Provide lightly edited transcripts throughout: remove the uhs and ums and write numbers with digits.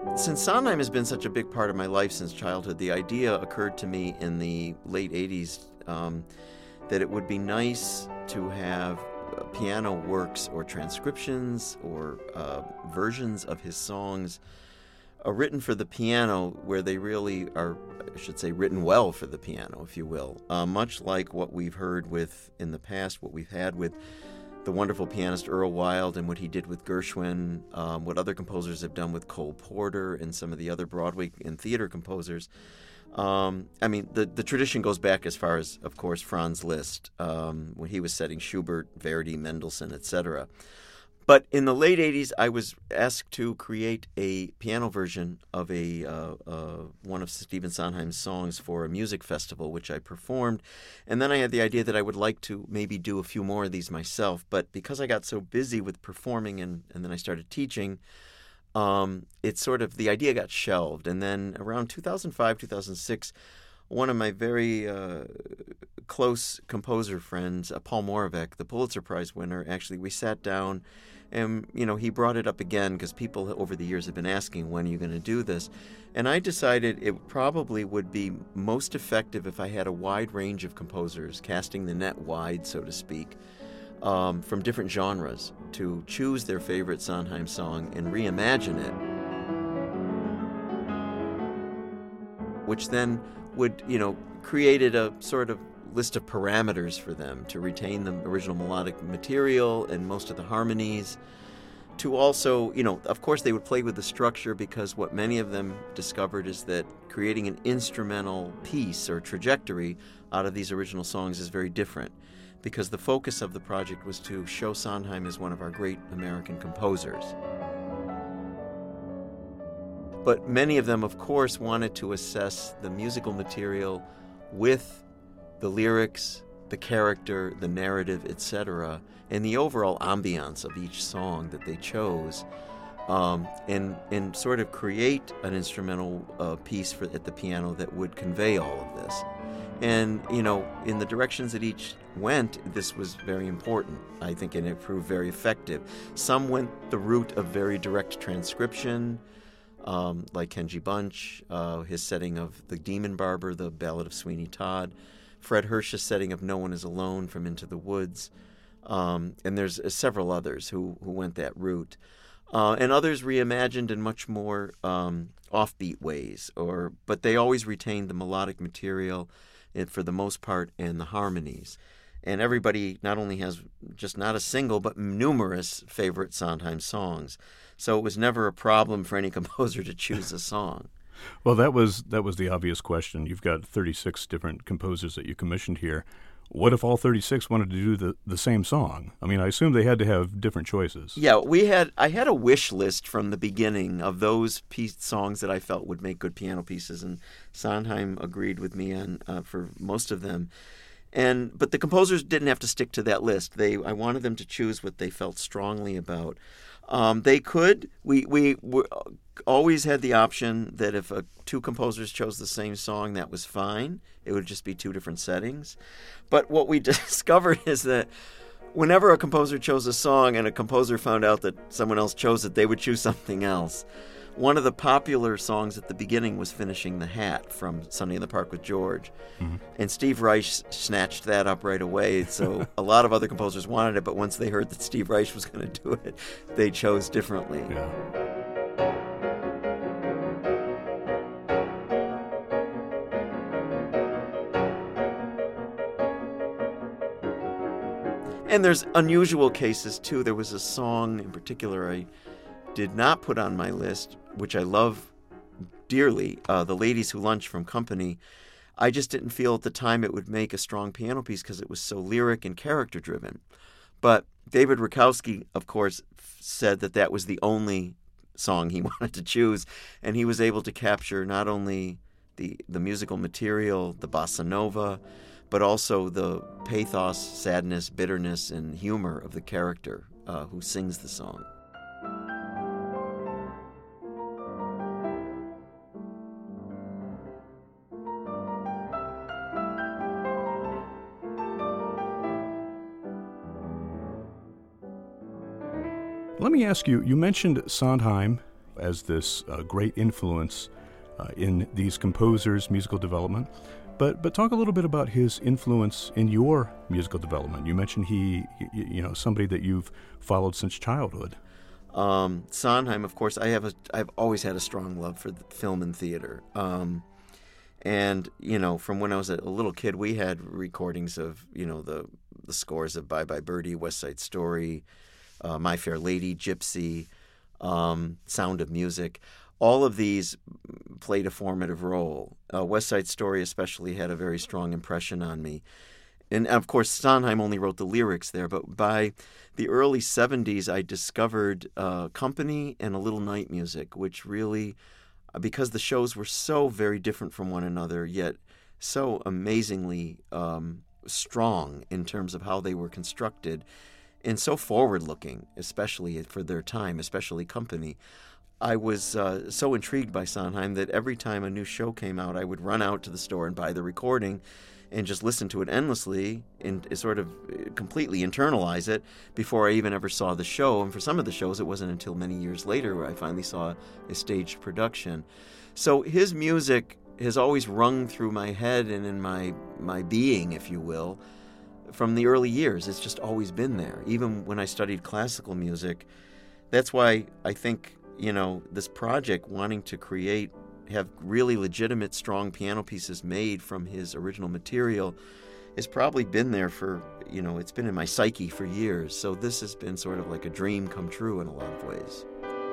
Since Sondheim has been such a big part of my life since childhood, the idea occurred to me in the late 80s that it would be nice to have piano works or transcriptions or versions of his songs written for the piano where they really are, I should say, written well for the piano, if you will. Much like what we've heard with, in the past, what we've had with the wonderful pianist Earl Wild and what he did with Gershwin, what other composers have done with Cole Porter and some of the other Broadway and theater composers. The tradition goes back as far as, of course, Franz Liszt, when he was setting Schubert, Verdi, Mendelssohn, etc. But in the late 80s, I was asked to create a piano version of one of Stephen Sondheim's songs for a music festival, which I performed. And then I had the idea that I would like to maybe do a few more of these myself. But because I got so busy with performing and then I started teaching, it's sort of, the idea got shelved. And then around 2005, 2006, one of my very close composer friends, Paul Moravec, the Pulitzer Prize winner, actually, we sat down and, he brought it up again because people over the years have been asking, when are you going to do this? And I decided it probably would be most effective if I had a wide range of composers, casting the net wide, so to speak, from different genres, to choose their favorite Sondheim song and reimagine it, which then would, created a sort of list of parameters for them to retain the original melodic material and most of the harmonies, to also, of course they would play with the structure, because what many of them discovered is that creating an instrumental piece or trajectory out of these original songs is very different, because the focus of the project was to show Sondheim as one of our great American composers. But many of them, of course, wanted to assess the musical material with the lyrics, the character, the narrative, etc., and the overall ambiance of each song that they chose, and sort of create an instrumental piece at the piano that would convey all of this. And, in the directions that each went, this was very important, I think, and it proved very effective. Some went the route of very direct transcription, like Kenji Bunch, his setting of The Demon Barber, the Ballad of Sweeney Todd, Fred Hirsch's setting of No One Is Alone from Into the Woods, and there's several others who went that route. And others reimagined in much more offbeat ways, but they always retained the melodic material, for the most part, and the harmonies. And everybody not only has just not a single, but numerous favorite Sondheim songs. So it was never a problem for any composer to choose a song. Well, that was the obvious question. You've got 36 different composers that you commissioned here. What if all 36 wanted to do the same song? I mean, I assume they had to have different choices. Yeah, I had a wish list from the beginning of those songs that I felt would make good piano pieces, and Sondheim agreed with me on for most of them. But the composers didn't have to stick to that list. I wanted them to choose what they felt strongly about. They could. We always had the option that if two composers chose the same song, that was fine. It would just be two different settings. But what we discovered is that whenever a composer chose a song and a composer found out that someone else chose it, they would choose something else. One of the popular songs at the beginning was Finishing the Hat from Sunday in the Park with George. Mm-hmm. And Steve Reich snatched that up right away. So a lot of other composers wanted it, but once they heard that Steve Reich was going to do it, they chose differently. Yeah. And there's unusual cases, too. There was a song in particular I did not put on my list, which I love dearly, The Ladies Who Lunch from Company. I just didn't feel at the time it would make a strong piano piece because it was so lyric and character-driven. But David Rakowski, of course, said that was the only song he wanted to choose, and he was able to capture not only the musical material, the bossa nova, but also the pathos, sadness, bitterness, and humor of the character who sings the song. Let me ask you, you mentioned Sondheim as this great influence in these composers' musical development. But talk a little bit about his influence in your musical development. You mentioned somebody that you've followed since childhood. Sondheim, of course, I've always had a strong love for the film and theater. And, from when I was a little kid, we had recordings of, the scores of Bye Bye Birdie, West Side Story, My Fair Lady, Gypsy, Sound of Music. All of these played a formative role. West Side Story especially had a very strong impression on me. And, of course, Sondheim only wrote the lyrics there, but by the early 70s, I discovered Company and A Little Night Music, which really, because the shows were so very different from one another, yet so amazingly strong in terms of how they were constructed, and so forward-looking, especially for their time, especially Company. I was so intrigued by Sondheim that every time a new show came out, I would run out to the store and buy the recording and just listen to it endlessly and sort of completely internalize it before I even ever saw the show. And for some of the shows, it wasn't until many years later where I finally saw a staged production. So his music has always rung through my head and in my being, if you will, from the early years. It's just always been there. Even when I studied classical music, that's why I think, this project, wanting to have really legitimate, strong piano pieces made from his original material, has probably been there for, it's been in my psyche for years. So this has been sort of like a dream come true in a lot of ways.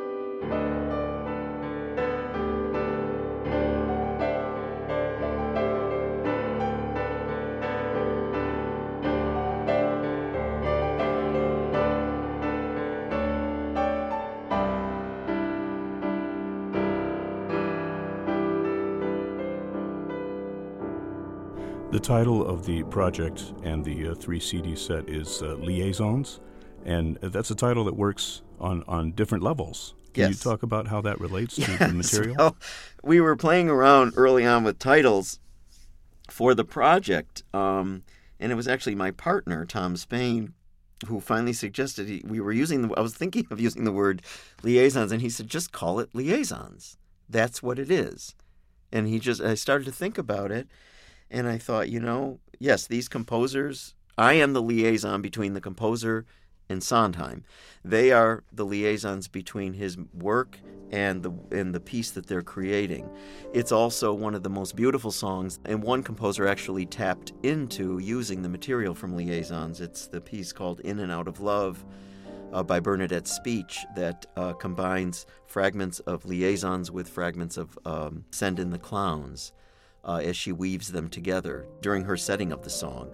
The title of the project and the 3 CD set is Liaisons, and that's a title that works on different levels. Can you talk about how that relates to the material? Well, we were playing around early on with titles for the project, and it was actually my partner, Tom Spain, who finally suggested I was thinking of using the word liaisons, and he said, just call it Liaisons. That's what it is. And I started to think about it. And I thought, yes, these composers, I am the liaison between the composer and Sondheim. They are the liaisons between his work and the piece that they're creating. It's also one of the most beautiful songs, and one composer actually tapped into using the material from Liaisons. It's the piece called In and Out of Love by Bernadette Speech that combines fragments of Liaisons with fragments of Send in the Clowns. As she weaves them together during her setting of the song.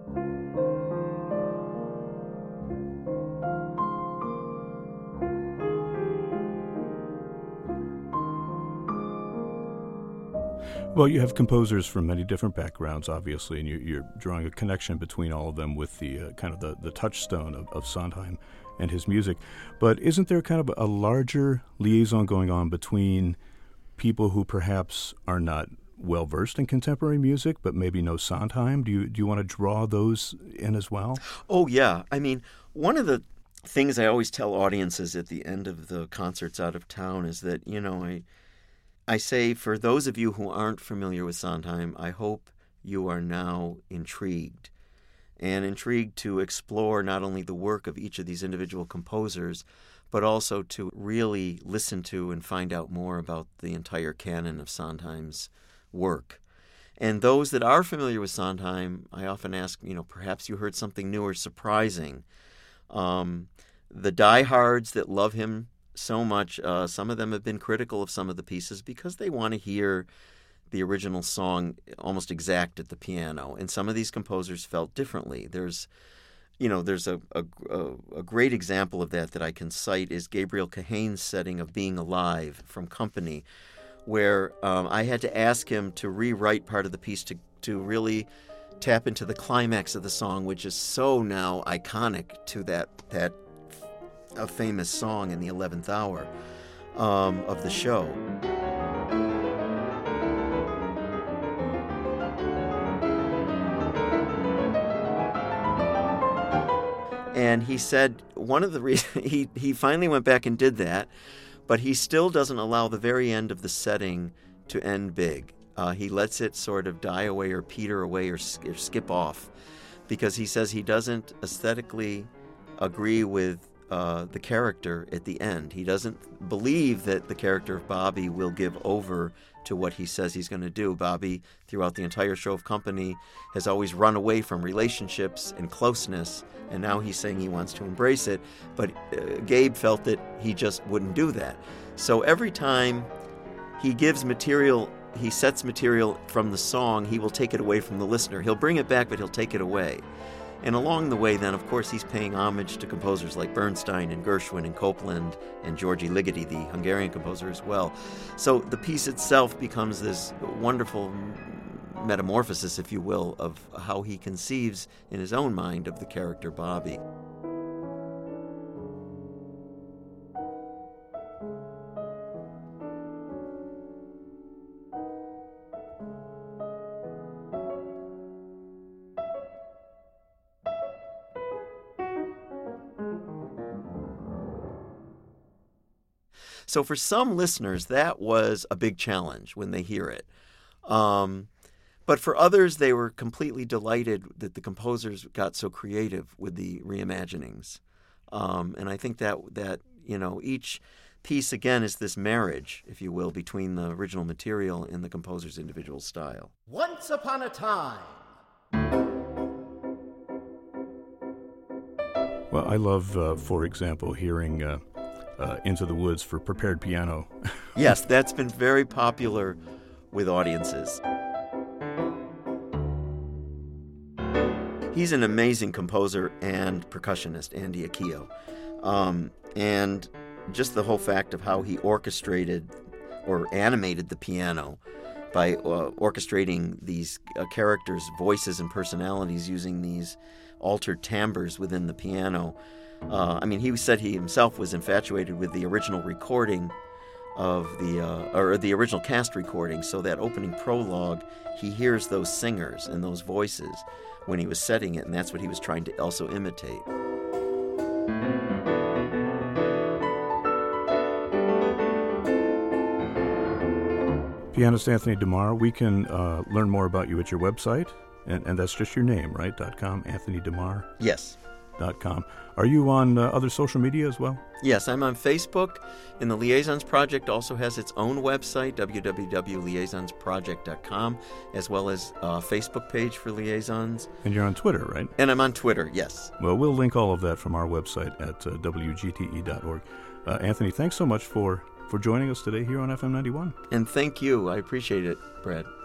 Well, you have composers from many different backgrounds, obviously, and you're drawing a connection between all of them with the kind of the touchstone of Sondheim and his music. But isn't there kind of a larger liaison going on between people who perhaps are not well-versed in contemporary music, but maybe know Sondheim? Do you want to draw those in as well? Oh, yeah. I mean, one of the things I always tell audiences at the end of the concerts out of town is that, I say, for those of you who aren't familiar with Sondheim, I hope you are now intrigued to explore not only the work of each of these individual composers, but also to really listen to and find out more about the entire canon of Sondheim's work. And those that are familiar with Sondheim, I often ask, perhaps you heard something new or surprising. The diehards that love him so much, some of them have been critical of some of the pieces because they want to hear the original song almost exact at the piano. And some of these composers felt differently. There's a great example of that I can cite is Gabriel Kahane's setting of Being Alive from Company, where I had to ask him to rewrite part of the piece to really tap into the climax of the song, which is so now iconic to that a famous song in the 11th hour of the show. And he said one of the reasons he finally went back and did that, but he still doesn't allow the very end of the setting to end big. He lets it sort of die away or peter away or skip off, because he says he doesn't aesthetically agree with the character at the end. He doesn't believe that the character of Bobby will give over to what he says he's going to do. Bobby, throughout the entire show of Company, has always run away from relationships and closeness, and now he's saying he wants to embrace it, but Gabe felt that he just wouldn't do that. So every time he gives material, he sets material from the song, he will take it away from the listener. He'll bring it back, but he'll take it away. And along the way, then, of course, he's paying homage to composers like Bernstein and Gershwin and Copland and György Ligeti, the Hungarian composer, as well. So the piece itself becomes this wonderful metamorphosis, if you will, of how he conceives in his own mind of the character Bobby. So for some listeners, that was a big challenge when they hear it. But for others, they were completely delighted that the composers got so creative with the reimaginings. And I think that each piece, again, is this marriage, if you will, between the original material and the composer's individual style. Once upon a time. Well, I love, for example, hearing Into the Woods for prepared piano. Yes, that's been very popular with audiences. He's an amazing composer and percussionist, Andy Akio. And just the whole fact of how he orchestrated or animated the piano by orchestrating these characters' voices and personalities using these altered timbres within the piano. He said he himself was infatuated with the original recording of the original cast recording. So that opening prologue, he hears those singers and those voices when he was setting it, and that's what he was trying to also imitate. Pianist Anthony DeMar, we can learn more about you at your website, and that's just your name, right? .com, Anthony DeMar? Yes. .com. Are you on other social media as well? Yes, I'm on Facebook, and the Liaisons Project also has its own website, www.liaisonsproject.com, as well as a Facebook page for Liaisons. And you're on Twitter, right? And I'm on Twitter, yes. Well, we'll link all of that from our website at wgte.org. Anthony, thanks so much for joining us today here on FM 91. And thank you. I appreciate it, Brad.